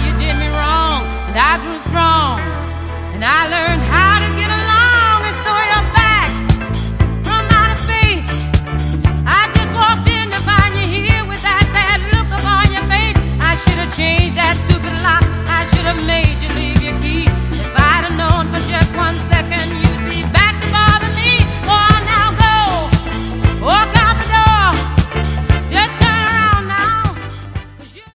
you did me wrong, and I grew strong, and I learned